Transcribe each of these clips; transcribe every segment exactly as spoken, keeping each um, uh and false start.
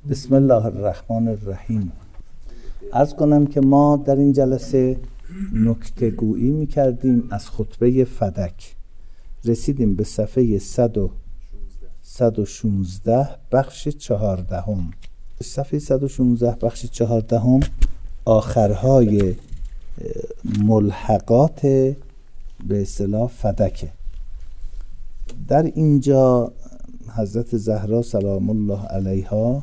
بسم الله الرحمن الرحیم. عرض کنم که ما در این جلسه نکته گویی می کردیم از خطبه فدک. رسیدیم به صفحه صد و شانزده بخش چهاردهم. صفحه صد و شانزده بخش چهاردهم آخرهای ملحقات به اصطلاح فدکه. در اینجا حضرت زهرا سلام الله علیها،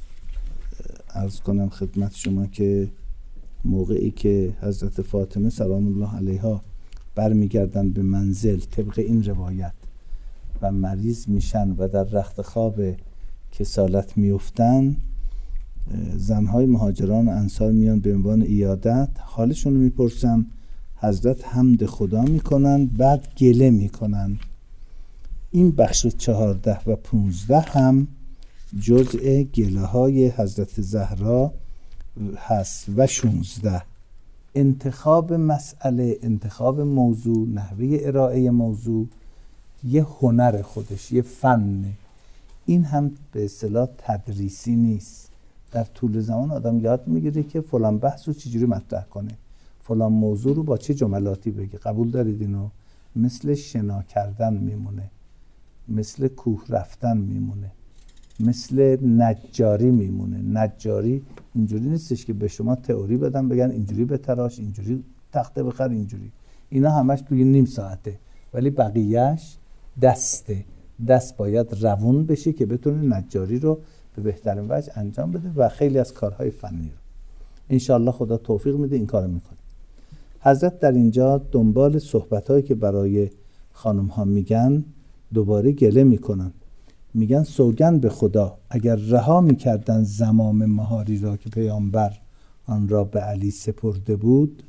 عرض کنم خدمت شما که موقعی که حضرت فاطمه سلام الله علیها برمیگردن به منزل طبق این روایت و مریض میشن و در رخت خواب کسالت میفتن، زنهای مهاجران و انصار میان به عنوان عیادت، حالشون رو میپرسن. حضرت حمد خدا میکنن، بعد گله میکنن. این بخش چهارده و پونزده هم جزء گله های حضرت زهرا هست و شونزده. انتخاب مسئله، انتخاب موضوع، نحوه ارائه موضوع یه هنر خودش، یه فن. این هم به اصطلاح تدریسی نیست. در طول زمان آدم یاد میگیره که فلان بحث رو چجوری مطرح کنه، فلان موضوع رو با چه جملاتی بگه. قبول دارید اینو؟ مثل شنا کردن میمونه، مثل کوه رفتن میمونه، مثل نجاری میمونه. نجاری اینجوری نیستش که به شما تئوری بدن بگن اینجوری بتراش، اینجوری تخته بخر، اینجوری. اینا همش توی نیم ساعته، ولی بقیهش دسته. دست باید روون بشه که بتونه نجاری رو به بهترین وجه انجام بده و خیلی از کارهای فنی رو انشاءالله خدا توفیق میده این کارو میکنه. حضرت در اینجا دنبال صحبتایی که برای خانم ها میگن دوباره گله میکنن. میگن سوگند به خدا اگر رها میکردن زمام مهاری را که پیامبر آن را به علی سپرده بود،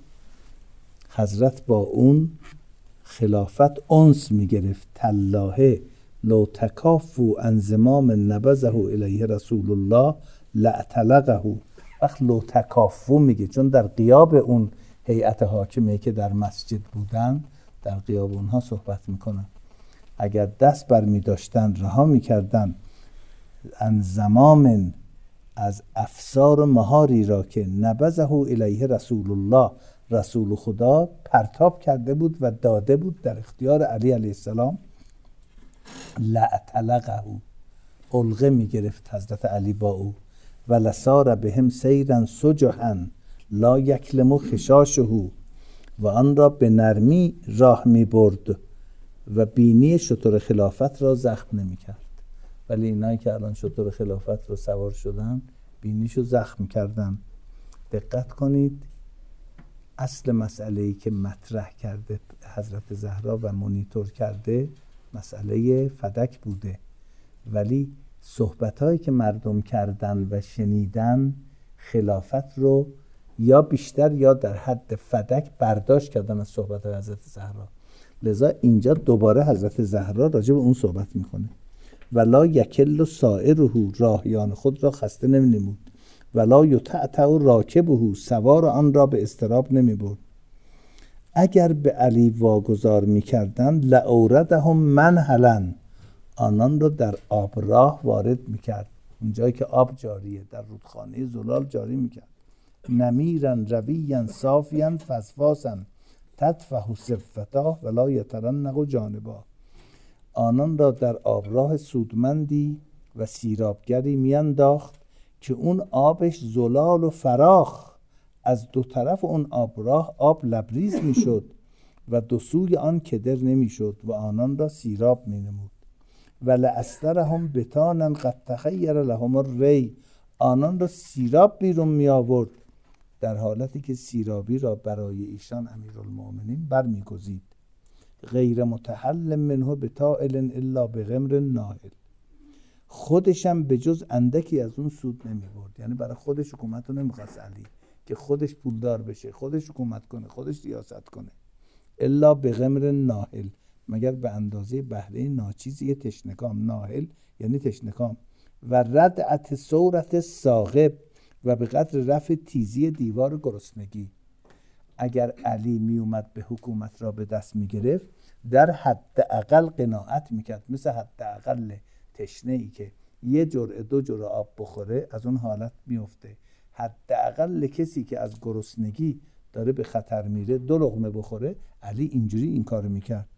حضرت با اون خلافت انس میگرفت. تالله لو تکافو عن زمام نبذه الیه رسول الله لاعتلقه. وقت لو تکافو میگه چون در غیاب اون هیئت حاکمه که در مسجد بودن، در غیاب اونها صحبت میکنن. اگر دست بر می داشتن رها می کردن ان زمام از افسار مهاری را که نبذه الیه رسول الله، رسول خدا پرتاب کرده بود و داده بود در اختیار علی علیه السلام، لعتلقه، علقه می گرفت حضرت علی با او. و لسار بهم سیرا سجحا لا یکلم خشاشه، و آن را به نرمی راه می برد و بینی شتر خلافت را زخم نمی کرد. ولی اینایی که الان شتر خلافت رو سوار شدن بینیشو زخم کردن. دقت کنید، اصل مسئله‌ای که مطرح کرده حضرت زهرا و مونیتور کرده مسئله فدک بوده، ولی صحبتایی که مردم کردن و شنیدن خلافت رو یا بیشتر یا در حد فدک برداشت کردن از صحبت حضرت زهرا. لذا اینجا دوباره حضرت زهرا راجع به اون صحبت میکنه. ولا یکل سائره، راهیان خود را خسته نمینمود. ولا یتعتع راکبه، سوار آن را به اضطراب نمیبرد. اگر به علی واگذار میکردند لاوردهم منهلا، آنان را در آب راه وارد میکرد. اونجایی که آب جاریه در رودخانه زلال جاری میکرد. نمیرن رویان صافیان فسفاسن تطفح صفتا ولا یترنق جانبا. آنان را در آبراه سودمندی و سیرابگری میانداخت که اون آبش زلال و فراخ، از دو طرف اون آبراه آب لبریز میشد و دو سوی آن کدر نمیشد و آنان را سیراب مینمود. و لاسترهم بتانا قد تخیر لهم الری، آنان را سیراب بیرون می آورد در حالتی که سیرابی را برای ایشان امیرالمؤمنین برمیگزید. غیر متحل منه بطائل الا بغمر ناهل، خودشم به جز اندکی از اون سود نمی برد. یعنی برای خودش حکومت رو نمیخواست علی که خودش پولدار بشه، خودش حکومت کنه، خودش ریاست کنه. الا بغمر ناهل، مگر به اندازه بهره ناچیزی تشنکام. ناهل یعنی تشنکام. و ردعت صورت ثاقب، و به قدر رفع تیزی دیوار گرسنگی. اگر علی می اومد به حکومت را به دست می گرفت، در حد اقل قناعت می کرد، مثل حد اقل تشنه ای که یه جرعه دو جرعه آب بخوره از اون حالت میفته. حداقل کسی که از گرسنگی داره به خطر میره دو لقمه بخوره. علی اینجوری این کارو میکرد.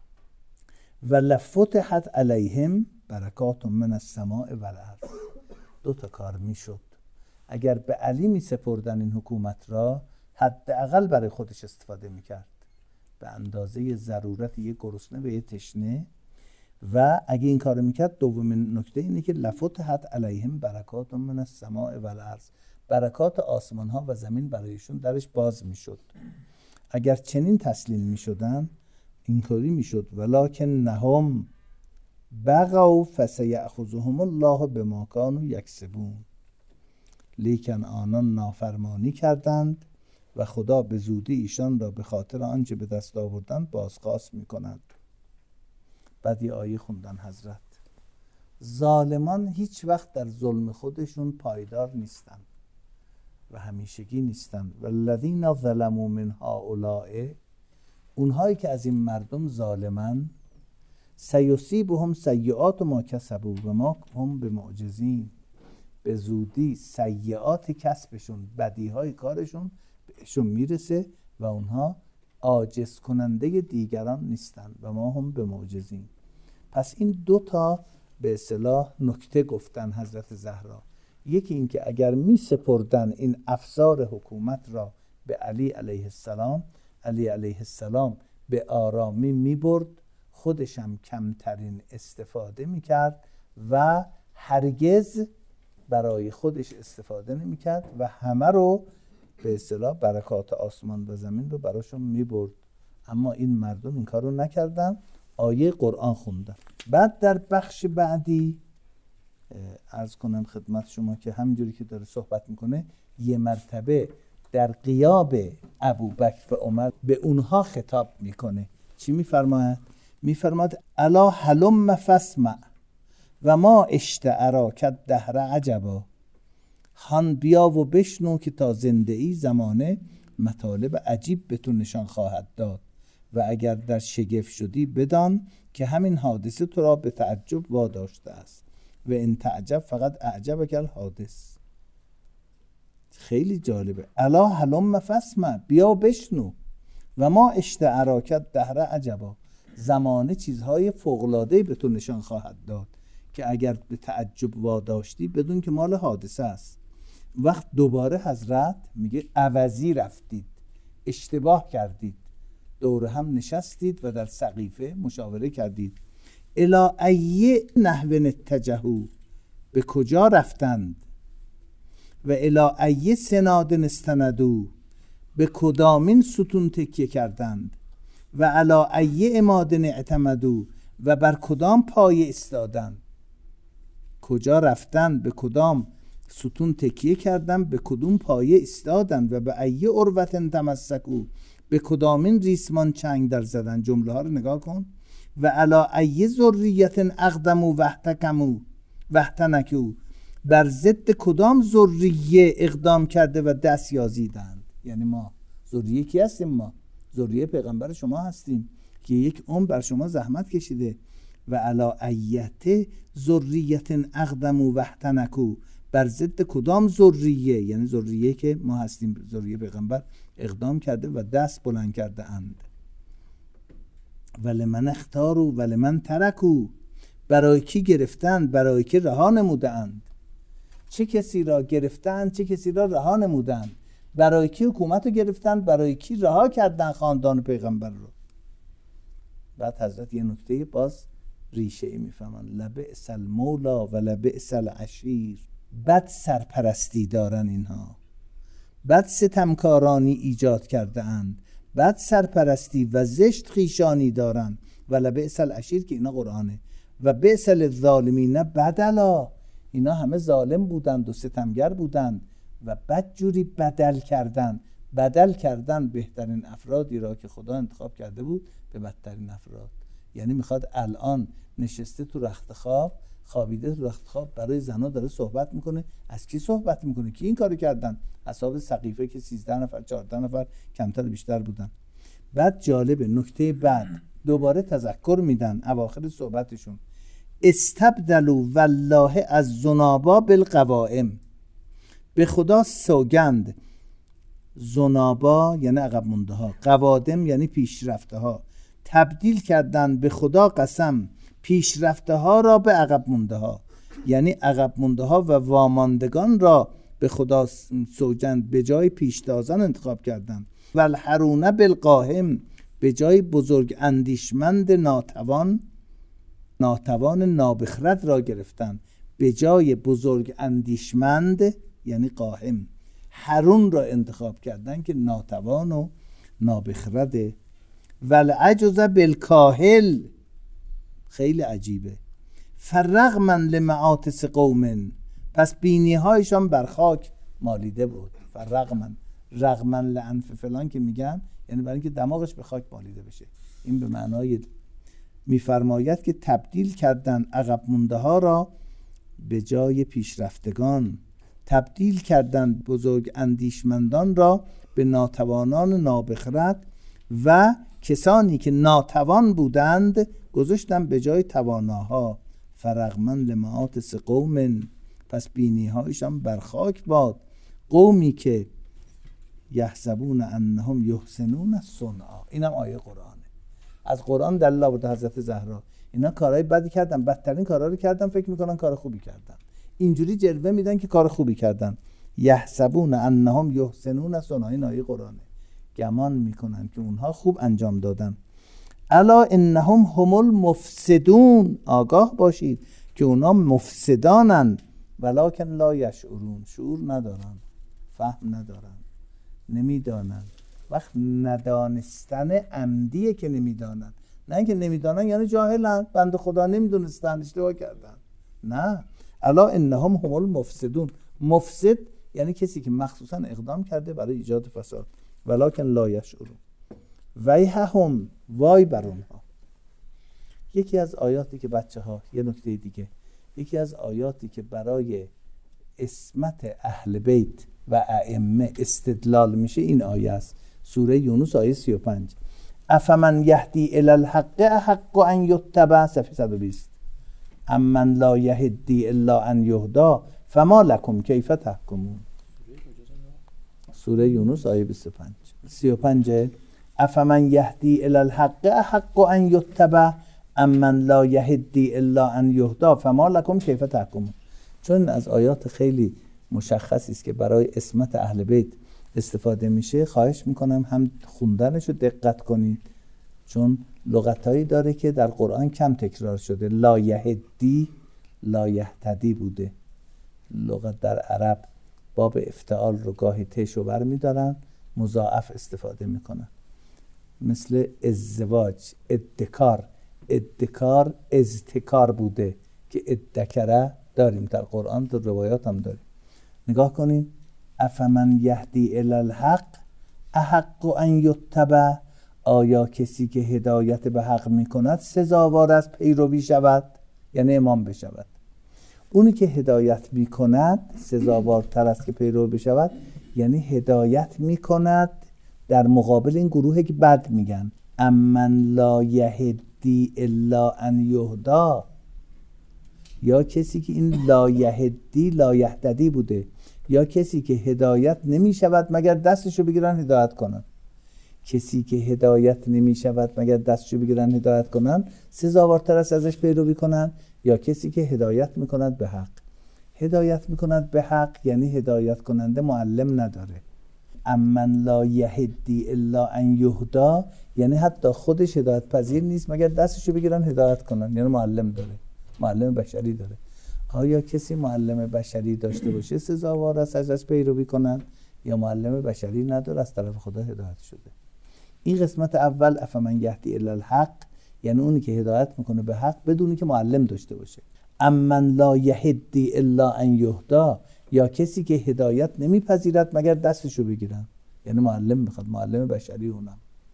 و لفتحت علیهم برکات من السماء والارض. دو تا کار میشد. اگر به علی میسپردن این حکومت را، حداقل برای خودش استفاده میکرد به اندازه ضرورت یه گرسنه به یه تشنه. و اگه این کارو میکرد، دومین نکته اینه که لفتحت علیهم برکات من السماء والارض، برکات آسمان ها و زمین برایشون درش باز میشد. اگر چنین تسلیم میشدن اینطوری میشد. ولکن نهم بغوا فسیأخذهم الله بما کانوا یکسبون. لیکن آنان نافرمانی کردند و خدا به زودی ایشان را به خاطر آنچه به دست آوردند بازخواست میکند. بعد یه آیه خوندن حضرت: ظالمان هیچ وقت در ظلم خودشون پایدار نیستن و همیشگی نیستن. والذین ظلموا من هؤلاء، اونهایی که از این مردم ظالمن، سیصیبهم سیئات ما کسبوا و ما هم بمعجزین، به زودی سیئات کسبشون، بدیهای کارشون بهشون میرسه و اونها عاجز کننده دیگران نیستن و ما هم بمعجزین. پس این دو تا به اصطلاح نکته گفتن حضرت زهرا. یکی این که اگر می سپردن این افسار حکومت را به علی علیه السلام، علی علیه السلام به آرامی می برد، خودش هم کمترین استفاده می کرد و هرگز برای خودش استفاده نمی کرد و همه رو به اصطلاح برکات آسمان و زمین رو براشون می برد. اما این مردم این کار رو نکردن، آیه قرآن خوندن. بعد در بخش بعدی عرض کنم خدمت شما که همینجوری که داره صحبت میکنه، یه مرتبه در غیاب ابوبکر و عمر به اونها خطاب میکنه. چی میفرماید؟ میفرماید الا هلم فاسمع و ما اشتعراک الدهر عجبا. هان بیا و بشنو که تا زنده ای زمانه مطالب عجیب به تو نشان خواهد داد و اگر در شگفت شدی بدان که همین حادثه تو را به تعجب واداشته است و این تعجب فقط اعجب کل حادث. خیلی جالبه. الا هلم فاسمع، بیا و بشنو. و ما اشتعراک الدهر عجبا، زمانه چیزهای فوق‌العاده‌ای به تو نشان خواهد داد که اگر به تعجب واداشتی بدون که مال حادثه است. وقت دوباره حضرت میگه عوضی رفتید، اشتباه کردید، دور هم نشستید و در سقیفه مشاوره کردید. الی ای نحو اتجهوا، به کجا رفتند؟ و الی ای سناد استندوا، به کدامین ستون تکیه کردند؟ و الی ای عماد اعتمدوا، و بر کدام پایه ایستادند؟ کجا رفتند، به کدام ستون تکیه کردند، به کدوم پایه ایستادند؟ و به ای عروة تمسکوا، به کدامین ریسمان چنگ در زدن؟ جمله ها رو نگاه کن. و علی ای ذریت اقدموا واحتکموا واحتنکوا، بر ضد کدام ذریه اقدام کرده و دست یازیدند؟ یعنی ما ذریه کی هستیم؟ ما ذریه پیغمبر شما هستیم که یک عمر بر شما زحمت کشیده. و علی ایت ذریت اقدموا واحتنکوا، بر ضد کدام ذریه، یعنی ذریه که ما هستیم، ذریه پیغمبر، اقدام کرده و دست بلند کرده اند. ولمن اختاروا ولمن ترکوا، برای کی گرفتند، برای کی رها نمودند؟ چه کسی را گرفتند، چه کسی را رها نمودند؟ برای کی حکومت رو گرفتند، برای کی رها کردند خاندان پیغمبر رو؟ بعد حضرت یه نکته باز ریشه ای میفهمن: لبئس المولا و لبئس العشیر. بد سرپرستی دارن اینها، بد ستمکارانی ایجاد کرده اند، بد سرپرستی و زشت خیشانی دارن. و لبئس العشیر که اینا قرآنه. و بئس للظالمین بدلا، اینا همه ظالم بودند و ستمگر بودند و بدجوری بدل کردن. بدل کردن بهترین افرادی را که خدا انتخاب کرده بود به بدترین افراد. یعنی میخواد الان نشسته تو رخت خواب، خوابیده تو رخت خواب، برای زنا داره صحبت میکنه. از کی صحبت میکنه؟ کی این کارو کردن؟ اصحاب سقیفه که سیزده نفر چهارده نفر کمتر بیشتر بودن. بعد جالبه نکته بعد دوباره تذکر میدن اواخر صحبتشون: استبدلوا والله از زنابا بالقوائم. به خدا سوگند. زنابا یعنی عقب مونده ها، قوادم یعنی پیشرفته ها. تبدیل کردن به خدا قسم پیشرفته ها را به عقب مونده ها، یعنی عقب مونده ها و واماندگان را به خدا سوگند به جای پیشتازان انتخاب کردند. والحرون بالقاهم، به جای بزرگ اندیشمند ناتوان، ناتوان نابخرد را گرفتن. به جای بزرگ اندیشمند یعنی قاهم، حرون را انتخاب کردن که ناتوان و نابخرده. والعجز بالکاهل، خیلی عجیبه. فرغما لمعاطس قوم، پس بینی هایشان بر خاک مالیده بود. فرغما، رغما لانف فلان که میگن یعنی برای اینکه دماغش به خاک مالیده بشه. این به معنای میفرماید که تبدیل کردن عقب مونده ها را به جای پیشرفتگان، تبدیل کردن بزرگ اندیشمندان را به ناتوانان نابخرد و کسانی که ناتوان بودند گذاشتن به جای تواناها. فرغمن لمعاطس قوم، پس بینی هایشان بر خاک باد. قومی که یحسبون انهم یحسنون صنعا، اینم آیه قرآنه، از قرآن دلیل آورده حضرت زهرا. اینا کارهای بدی کردن، بدترین کارها رو کردن، فکر میکنن کار خوبی کردن، اینجوری جلوه میدن که کار خوبی کردن. یحسبون انهم یحسنون صنعا، این آیه قرآنه. گمان میکنن که اونها خوب انجام دادن. الا انهم هم المفسدون، آگاه باشید که اونها مفسدانند. ولکن لا یشعرون، شعور ندارن، فهم ندارن، نمیدانن. وقت ندانستن عمدیه که نمیدانن، نه اینکه نمیدانن یعنی جاهلن، بنده خدا نمیدونستن اشتباه کردن. نه، الا انهم هم المفسدون. مفسد یعنی کسی که مخصوصا اقدام کرده برای ایجاد فساد. ولکن لا یشعرون. ویحهم، وای بر اونها. یکی از آیاتی که بچه ها، یه نکته دیگه، یکی از آیاتی که برای عصمت اهل بیت و ائمه استدلال میشه این آیه است. سوره یونس آیه سی و پنج. افمن یهدی الی الحق احق ان یتبع، صفحه صد و بیست. امن لا یهدی الا ان یهدا فما لکم کیف تحکمون. سوره یونس آیه بیست و پنج سی و پنج. افمن یهدی الی الحق احق ان یتبع امن لا یهدی الا ان یهدا فما لکم کیف تحکمون. چون از آیات خیلی مشخصی است که برای عصمت اهل بیت استفاده میشه، خواهش میکنم هم خوندنشو دقت کنید، چون لغتایی داره که در قرآن کم تکرار شده. لا یهدی، لا یهتدی بوده. لغت در عرب باب افتعال رو گاهی تشو بر میدارن، مضاعف استفاده میکنن. مثل ازدواج، ادکار، ادکار ازتکار بوده که ادکره داریم در قرآن، در روایات هم داریم. نگاه کنین. افمن یهدی الی الحق احق ان یتبع، آیا کسی که هدایت به حق میکند سزاوار از پیروی شود، یعنی امام بشود. اونی که هدایت میکند سزاوارتر است که پیرو بشود، یعنی هدایت میکند در مقابل این گروهی که بد میگن. امن لا یهدی الا ان یهدا، یا کسی که این لا یهدی لا یهتدی بوده، یا کسی که هدایت نمی شود مگر دستشو بگیرن هدایت کنن. کسی که هدایت نمی شود مگر دستشو بگیرن هدایت کنن سزاوارتر است ازش پیروی کنن، یا کسی که هدایت میکند به حق. هدایت میکند به حق یعنی هدایت کننده معلم نداره. امن لا یهدی الا ان یهدا یعنی حتی خودش هدایت پذیر نیست مگر دستشو بگیرن هدایت کنن، یعنی معلم داره، معلم بشری داره. آیا کسی معلم بشری داشته باشه سزاوار است ازش پیروی کنن، یا معلم بشری نداره از طرف خدا هدایت شده؟ این قسمت اول افمن یهدی الی الحق یعنی اونی که هدایت میکنه به حق بدونی که معلم داشته باشه. امن لا یهدی الا ان یهدا، یا کسی که هدایت نمیپذیرد مگر دستشو بگیرن، یعنی معلم میخواد، معلم بشری اونم.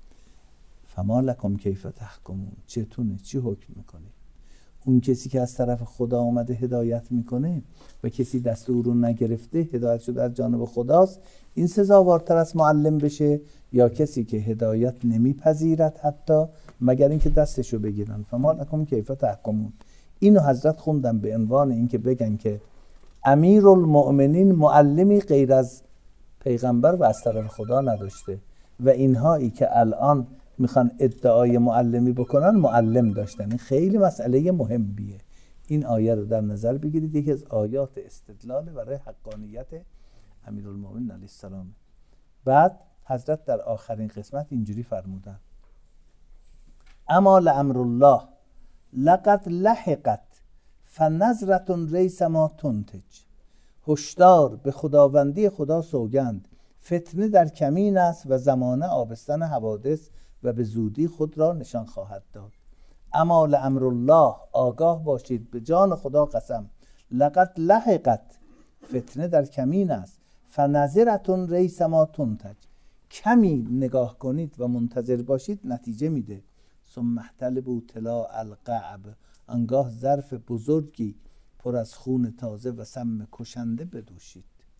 فما لکم کیف تحکمون، چتونه، چی حکم میکنی؟ اون کسی که از طرف خدا اومده هدایت میکنه و کسی دست او رو نگرفته، هدایت شده از جانب خداست، این سزاوارتر از معلم بشه، یا کسی که هدایت نمیپذیرد حتی مگر اینکه دستشو بگیرن. فما لکم کیف تحکمون. اینو حضرت خوندن به عنوان اینکه بگن که امیرالمؤمنین معلمی غیر از پیغمبر و از طرف خدا نداشته و اینهایی که الان میخوان ادعای معلمی بکنن معلم داشتن. این خیلی مسئله مهمیه. این آیه رو در نظر بگیرید، یکی از آیات استدلال برای حقانیت امیرالمؤمنین علیه السلام. بعد حضرت در آخرین قسمت اینجوری فرمودن: اما لامر الله لقد لحقت فنظرة ریس ما تنتج. هشدار، به خداوندی خدا سوگند، فتنه در کمین است و زمانه آبستن حوادث و به زودی خود را نشان خواهد داد. اما لامر الله، آگاه باشید، به جان خدا قسم، لقد لحقت، فتنه در کمین است، فنظرة ریس ما تنتج، کمی نگاه کنید و منتظر باشید نتیجه میده. ثم احتلبوا طلاء القعب، انگاه ظرف بزرگی پر از خون تازه و سم کشنده بدوشید.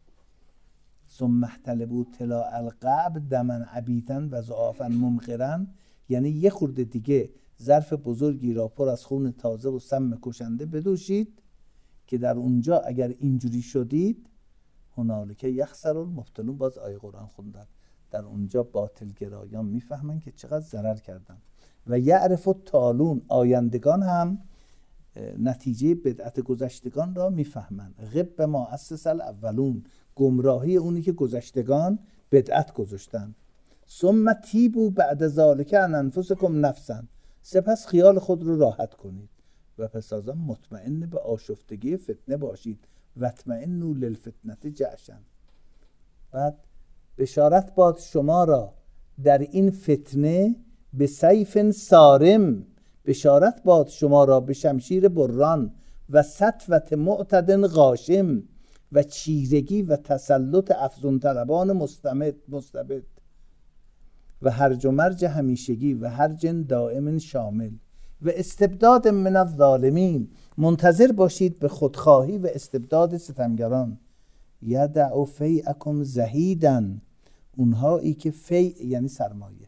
ثم احتلبوا طلاء القعب دما عبیتا و ضعافا ممغرا، یعنی یه خورده دیگه ظرف بزرگی را پر از خون تازه و سم کشنده بدوشید که در اونجا اگر اینجوری شدید، هنالک یخسر المبطلون، باز آیه قرآن خوندن، در اونجا باطل گرایان میفهمن که چقدر ضرر کردن. و یعرف التالون، آیندگان هم نتیجه بدعت گذشتگان را میفهمن. غب ما اسس الاولون، گمراهی اونی که گذشتگان بدعت گذاشتن. ثم تیبوا بعد ذالک عن انفسکم نفسا، سپس خیال خود رو راحت کنید و پس از آن مطمئن به آشفتگی فتنه باشید. و اطمئنوا للفتنه جعشا. بعد بشارت باد شما را در این فتنه به سیف صارم، بشارت باد شما را به شمشیر بران و سطوت معتد غاشم و چیرگی و تسلط افزون طلبان مستمد مستبد و هرج و مرج همیشگی و هرج دائم شامل و استبداد من الظالمین، منتظر باشید به خودخواهی و استبداد ستمگران. یدع فیعکم زهیدا، اونهایی که فیع یعنی سرمایه،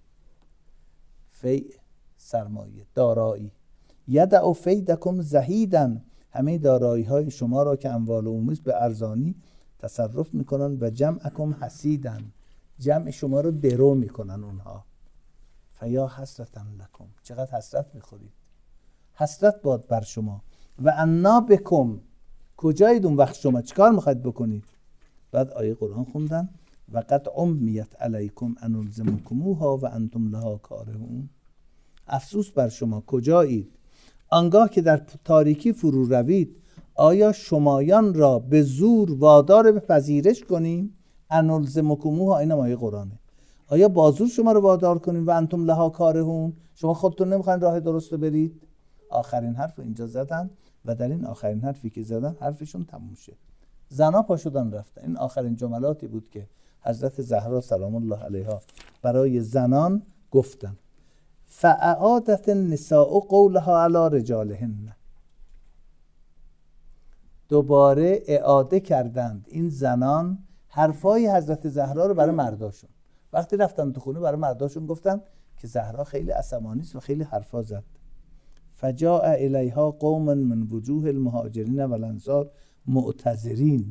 فیع سرمایه، دارایی. یدع فیدکم زهیدا، همه دارایی های شما را که اموال عمومی به ارزانی تصرف میکنن. و جمعکم حسیدا، جمع شما رو درو میکنن اونها. فیا حسرتا لکم، چقدر حسرت میخورید، حسرت باد بر شما. و انا بکم، کجایید اون وقت شما، چیکار میخواید بکنید؟ بعد آیه قرآن خوندن: و قد عمیت علیکم ان الزمکموها و انتم لها کارهون. افسوس بر شما، کجایید آنگاه که در تاریکی فرو روید، آیا شمایان را به زور وادار به پذیرش کنیم؟ ان الزمکموها، این آیه قرآنه. آیا بازور شما رو وادار کنیم و انتم لها کارهون، شما خودتون نمیخواین راه درست رو برید؟ آخرین حرف اینجا زدن و در این آخرین حرفی که زدن حرفشون تموم شد. زنا پا شدن رفتن. این آخرین جملاتی بود که حضرت زهرا سلام الله علیها برای زنان گفتن. فاعادت النساء قولها علی رجالهن، دوباره اعاده کردند این زنان حرفای حضرت زهرا رو برای مرداشون. وقتی رفتن تو خونه برای مرداشون گفتن که زهرا خیلی عصبانی است و خیلی حرفا زد. فجاء الیها قوم من وجوه المهاجرین و الانصار معتذرین،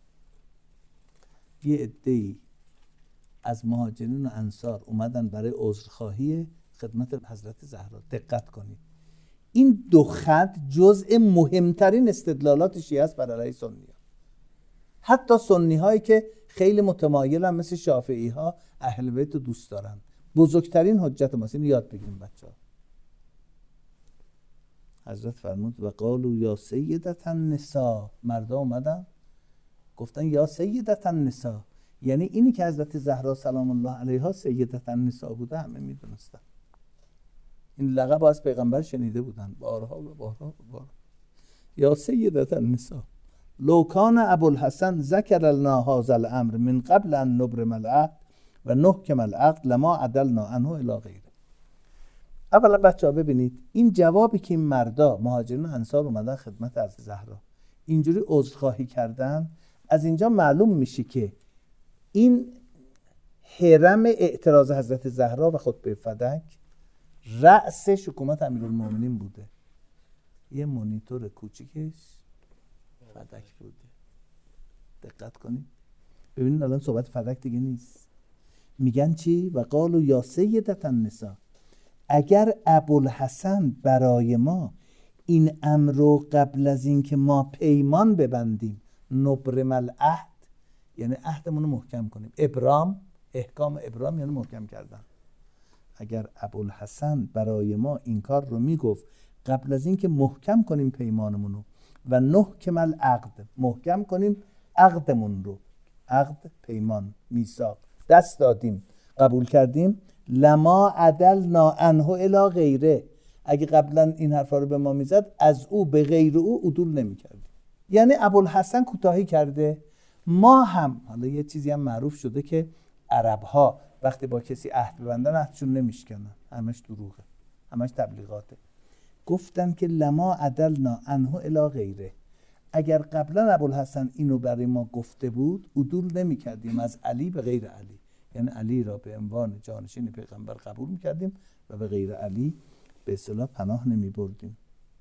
یه عده‌ای از مهاجرین و انصار اومدن برای عذرخواهی خدمت حضرت زهرا. دقت کنید، این دو خط جزء مهمترین استدلالات شیعه است بر علیه سنی ها. حتی سنی هایی که خیلی متمایلن مثل شافعی ها اهل بیت رو دوست دارن. بزرگترین حجت ماست، اینو یاد بگیریم بچه ها. حضرت فرمود و قالوا یا سیدت النساء، مردا اومدن گفتن یا سیدت النساء، یعنی اینی که حضرت زهرا سلام الله علیها سیدت النساء بوده همه میدونستن. این لقب از پیغمبر شنیده بودن بارها و بارها و بارها. یا سیدت النساء لو کان ابوالحسن ذکر لنا هذا الامر من قبل ان نبرم العهد و نحکم العقد لما عدلنا عنه الی غیره. اولا بچه‌ها ببینید این جوابی که این مردا مهاجرین و انصار اومدن خدمت از زهرا اینجوری عذرخواهی کردن، از اینجا معلوم میشه که این هرم اعتراض حضرت زهرا و خطبه فدک رأس حکومت امیرالمومنین بوده. یه مونیتور کوچیکش فدک بوده. دقت کنید ببینید الان صحبت فدک دیگه نیست. میگن چی؟ و قالوا یا سیدة النساء، اگر ابوالحسن برای ما این امر رو قبل از این که ما پیمان ببندیم، نبرم العهد یعنی عهدمون رو محکم کنیم، ابرام احکام ابرام یعنی محکم کردن، اگر ابوالحسن برای ما این کار رو میگفت قبل از این که محکم کنیم پیمانمون رو و نحکم العقد محکم کنیم عقدمون رو، عقد پیمان میثاق دست دادیم قبول کردیم، لما عدلنا عنه الی غیره، اگه قبلا این حرفا رو به ما میزد از او به غیر او عدول نمیکردیم. یعنی ابوالحسن کوتاهی کرده. ما هم حالا یه چیزی هم معروف شده که عرب‌ها وقتی با کسی عهد ببندن عهدشون نمیشکنن، همش دروغه، همش تبلیغاته. گفتن که لما عدلنا عنه الی غیره، اگر قبلا ابوالحسن اینو برای ما گفته بود عدول نمیکردیم از علی به غیر علی، یعنی علی را به عنوان جانشین پیغمبر قبول میکردیم و به غیر علی به اصطلاح پناه نمیبردیم.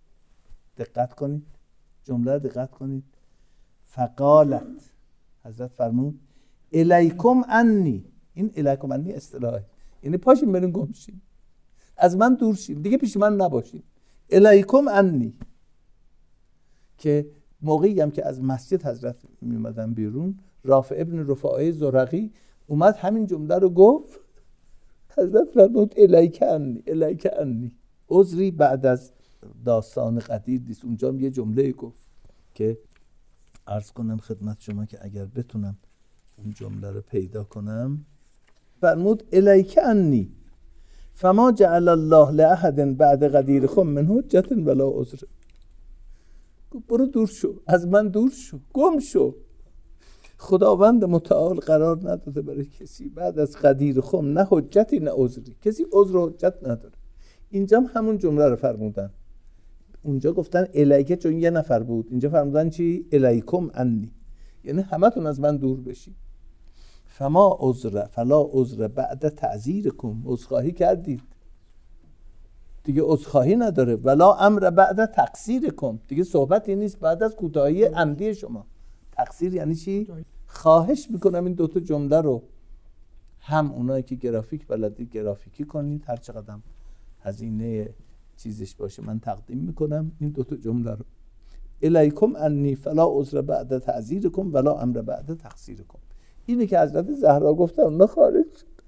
دقت کنید جمله رو دقت کنید. فقالت، حضرت فرمود الیکم انی، این الیکم انی اصطلاحه، یعنی پاشین برین گم شین، از من دور شین، دیگه پیش من نباشین. الیکم انی، که موقعی هم که از مسجد حضرت می اومدن بیرون، رافع ابن رفاعه زرقی اومد همین جمله رو گفت، حضرت فرمود الیک انی الیک انی. عذری بعد از داستان قدیر نیست، اونجا هم یه جمله گفت که عرض کنم خدمت شما که اگر بتونم اون جمله رو پیدا کنم، فرمود الیک انی فما جعل الله لاحد بعد قدیرکم من حجة ولا عذر. برو دور شو، از من دور شو، گم شو. خداوند متعال قرار نداده برای کسی بعد از قدیرکم نه حجتی نه عذری، کسی عذر و حجت نداره. اینجا هم همون جمله رو فرمودن، اونجا گفتن الیکه چون یه نفر بود، اینجا فرمودن چی؟ الیکم انی، یعنی همتون از من دور بشی. فما عذر فلا عذر بعد تعذیرکم، عذرخواهی کردید دیگه عذرخواهی نداره، ولا امر بعد تقصیرکم، دیگه صحبتی نیست بعد از کوتاهی عمدی شما. تقصیر یعنی چی؟ خواهش میکنم این دوتا جمله رو هم اونایی که گرافیک بلدی گرافیکی کنید، هر چقدر هزینه چیزش باشه من تقدیم میکنم این دوتا جمله رو. الیکم انی فلا عذر بعد تعذیرکم ولا امر بعد تقصیرکم. اینه که حضرت زهرا گفتن اونا خارج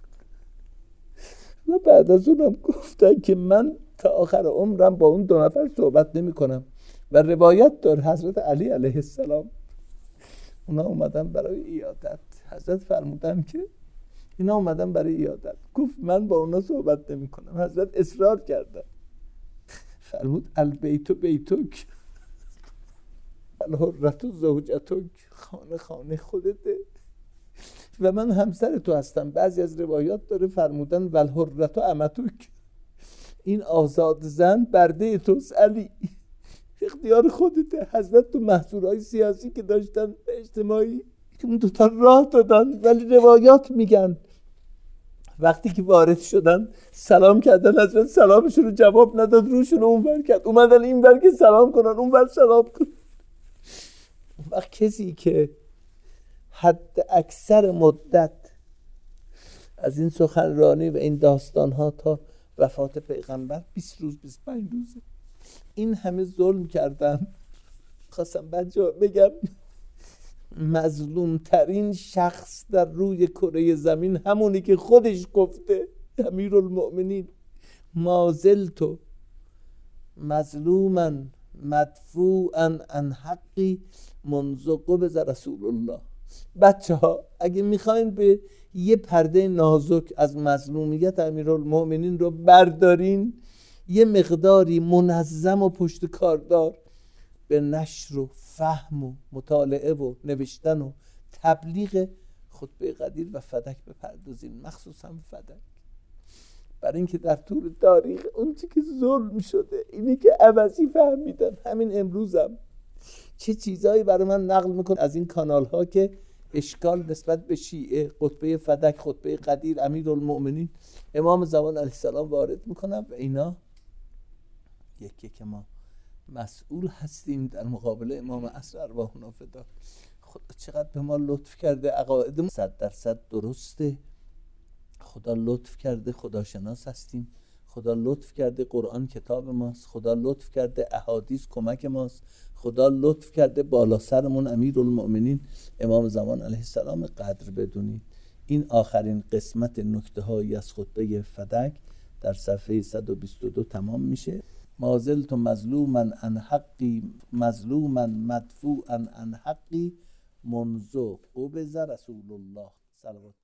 و بعد از اونم گفتن که من تا آخر عمرم با اون دو نفر صحبت نمی کنم. و روایت داره حضرت علی علیه السلام اونا اومدن برای ایادت، حضرت فرمودن که اینا اومدن برای ایادت، گفت من با اونا صحبت نمی کنم. حضرت اصرار کردن، فرمود البیت بیتک الحرة زوجتک، خانه خانه خودته و من همسر تو هستم. بعضی از روایات داره فرمودن والحرة امتک، این آزاد زن برده توست علی، اختیار خودته. حضرت تو محصولهای سیاسی که داشتن اجتماعی که اون دوتا راه دادن، ولی روایات میگن وقتی که وارد شدن سلام کردن، حضرت سلامشون رو جواب نداد، روشون رو اونور کرد، اومدن این بر که سلام کنن اونور سلام کنن. اون وقت کسی که حد اکثر مدت از این سخنرانی و این داستان ها تا وفات پیغمبر بیست روز بیست و پنج روزه این همه ظلم کردن. خواستم بچه بگم مظلوم ترین شخص در روی کره زمین همونی که خودش گفته امیرالمؤمنین ما زلت مظلوما مدفوعا عن حقی منذ قبض رسول الله. بچه ها اگه میخواین به یه پرده نازک از مظلومیت امیرالمؤمنین رو بردارین، یه مقداری منظم و پشت کاردار به نشر و فهم و مطالعه و نوشتن و تبلیغ خطبه قدیر و فدک بپردازین، مخصوصا فدک، برای اینکه در طول تاریخ اون چی که ظلم شده اینی که عوضی فهمیدن. همین امروزم چه چیزایی برای من نقل میکن از این کانال ها که اشکال نسبت به شیعه، خطبه فدک، خطبه قدیر، امیرالمؤمنین، امام زمان علیه السلام وارد میکنم و اینا یکی که ما مسئول هستیم در مقابل امام عصر ارواحنا فدا. خدا چقدر به ما لطف کرده، عقاید صد درصد درسته، خدا لطف کرده، خداشناس هستیم، خدا لطف کرده قرآن کتاب ماست، خدا لطف کرده احادیث کمک ماست، خدا لطف کرده بالا سرمون امیرالمؤمنین امام زمان علیه السلام قدر بدونید. این آخرین قسمت نکته هایی از خطبه فدک در صفحه صد و بیست و دو تمام میشه. مازلت مظلوما عن حقی مظلوما مدفوعا عن حقی منذ قبض رسول الله صلوات